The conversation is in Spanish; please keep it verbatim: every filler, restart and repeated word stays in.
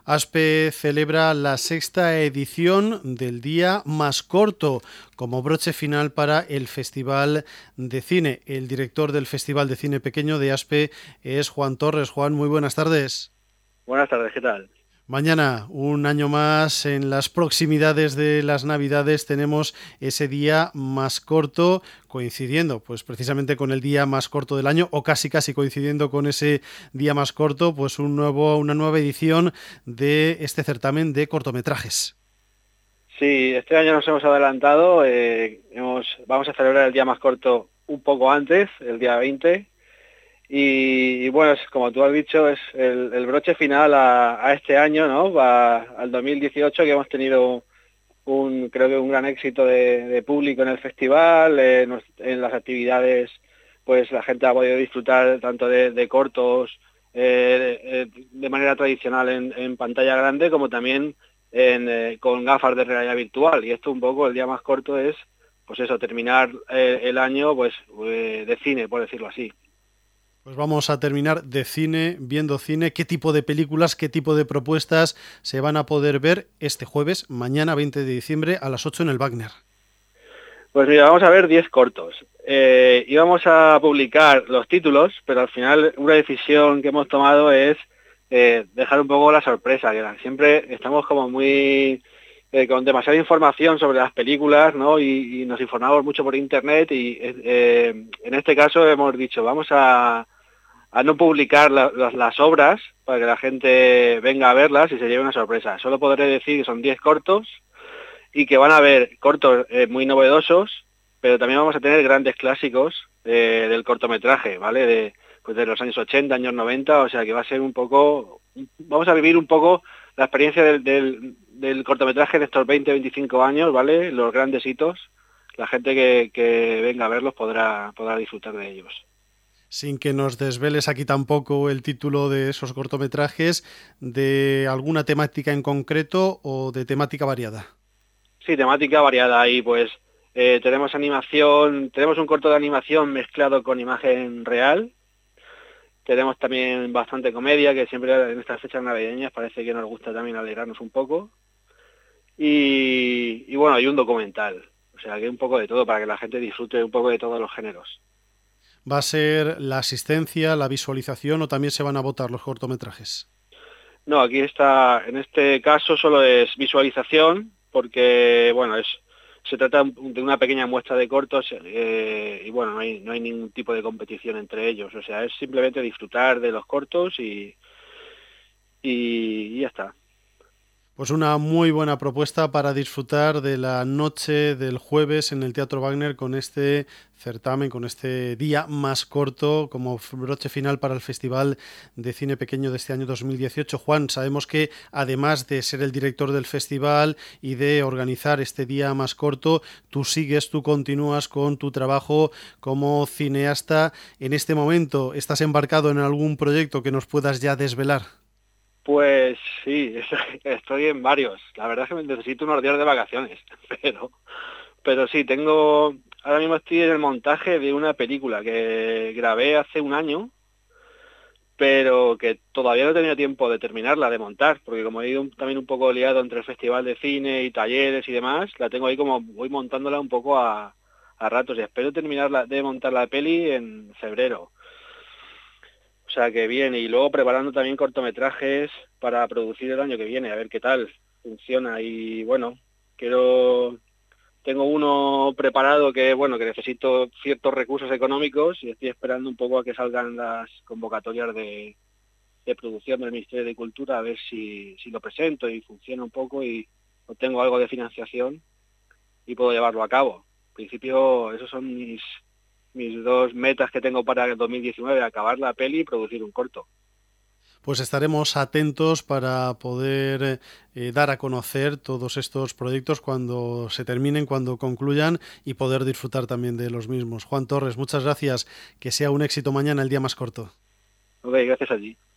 ASPE celebra la sexta edición del Día Más Corto como broche final para el Festival de Cine. El director del Festival de Cine Pequeño de ASPE es Juan Torres. Juan, muy buenas tardes. Buenas tardes, ¿qué tal? Mañana, un año más, en las proximidades de las Navidades, tenemos ese día más corto, coincidiendo pues precisamente con el día más corto del año, o casi casi coincidiendo con ese día más corto, pues un nuevo, una nueva edición de este certamen de cortometrajes. Sí, este año nos hemos adelantado, eh, hemos, vamos a celebrar el día más corto un poco antes, el día veinte, y, y bueno, es, como tú has dicho, es el, el broche final a, a este año, ¿no? Va al dos mil dieciocho, que hemos tenido un, creo que un gran éxito de, de público en el festival, eh, nos, en las actividades, pues la gente ha podido disfrutar tanto de, de cortos eh, de, de manera tradicional en, en pantalla grande, como también en, eh, con gafas de realidad virtual. Y esto un poco, el día más corto es, pues eso, terminar eh, el año pues eh, de cine, por decirlo así. Pues vamos a terminar de cine, viendo cine, qué tipo de películas, qué tipo de propuestas se van a poder ver este jueves, mañana veinte de diciembre a las ocho en el Wagner. Pues mira, vamos a ver diez cortos. Eh, íbamos a publicar los títulos, pero al final una decisión que hemos tomado es eh, dejar un poco la sorpresa, que siempre estamos como muy eh, con demasiada información sobre las películas, ¿no? Y, y nos informamos mucho por internet y eh, en este caso hemos dicho, vamos a, a no publicar la, las, las obras para que la gente venga a verlas y se lleve una sorpresa. Solo podré decir que son diez cortos y que van a haber cortos eh, muy novedosos, pero también vamos a tener grandes clásicos eh, del cortometraje, ¿vale? De, pues de los años ochenta, años noventa, o sea que va a ser un poco, vamos a vivir un poco la experiencia del, del, del cortometraje de estos veinte, veinticinco años, ¿vale? Los grandes hitos, la gente que, que venga a verlos podrá, podrá disfrutar de ellos. Sin que nos desveles aquí tampoco el título de esos cortometrajes, de alguna temática en concreto o de temática variada. Sí, temática variada ahí, pues eh, tenemos animación, tenemos un corto de animación mezclado con imagen real. Tenemos también bastante comedia, que siempre en estas fechas navideñas parece que nos gusta también alegrarnos un poco. Y, y bueno, hay un documental, o sea que hay un poco de todo para que la gente disfrute un poco de todos los géneros. ¿Va a ser la asistencia, la visualización o también se van a votar los cortometrajes? No, aquí está, en este caso solo es visualización, porque bueno, es se trata de una pequeña muestra de cortos eh, y bueno, no hay, no hay ningún tipo de competición entre ellos, o sea, es simplemente disfrutar de los cortos y, y, y ya está. Pues una muy buena propuesta para disfrutar de la noche del jueves en el Teatro Wagner con este certamen, con este día más corto como broche final para el Festival de Cine Pequeño de este año dos mil dieciocho. Juan, sabemos que además de ser el director del festival y de organizar este día más corto, tú sigues, tú continúas con tu trabajo como cineasta. En este momento, ¿estás embarcado en algún proyecto que nos puedas ya desvelar? Pues sí, estoy en varios. La verdad es que necesito unos días de vacaciones, pero, pero sí, tengo, ahora mismo estoy en el montaje de una película que grabé hace un año, pero que todavía no he tenido tiempo de terminarla, de montar, porque como he ido un- también un poco liado entre el festival de cine y talleres y demás, la tengo ahí como, voy montándola un poco a, a ratos y espero terminarla de montar la peli en febrero. O sea que viene, y luego preparando también cortometrajes para producir el año que viene, a ver qué tal funciona. Y bueno, quiero, tengo uno preparado que bueno, que necesito ciertos recursos económicos y estoy esperando un poco a que salgan las convocatorias de, de producción del Ministerio de Cultura, a ver si, si lo presento y funciona un poco y obtengo algo de financiación y puedo llevarlo a cabo. En principio, esos son mis mis dos metas que tengo para el dos mil diecinueve, acabar la peli y producir un corto. Pues estaremos atentos para poder eh, dar a conocer todos estos proyectos cuando se terminen, cuando concluyan y poder disfrutar también de los mismos. Juan Torres, muchas gracias. Que sea un éxito mañana el día más corto. Ok, gracias a ti.